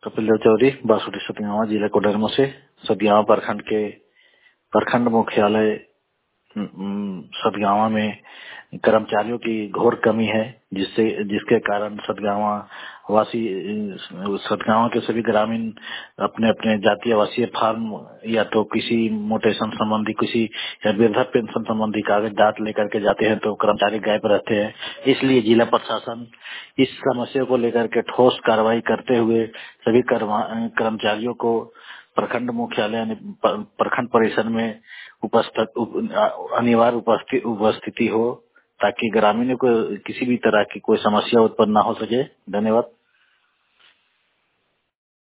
कपिल देव चौधरी, बासुटी सतगावा, जिला कोडरमा से। सतगावा प्रखंड के प्रखंड मुख्यालय सतगावा में कर्मचारियों की घोर कमी है, जिसके कारण सतगावा के सभी ग्रामीण अपने अपने जातीय आवासीय फार्म या तो किसी मोटेशन संबंधी, किसी या वृद्धा पेंशन संबंधी कागजात लेकर के जाते हैं तो कर्मचारी गायब रहते हैं। इसलिए जिला प्रशासन इस समस्या को लेकर के ठोस कार्रवाई करते हुए सभी कर्मचारियों को प्रखंड मुख्यालय यानी प्रखंड परिसर में अनिवार्य उपस्थिति हो, ताकि ग्रामीणों को किसी भी तरह की कोई समस्या उत्पन्न न हो सके। धन्यवाद।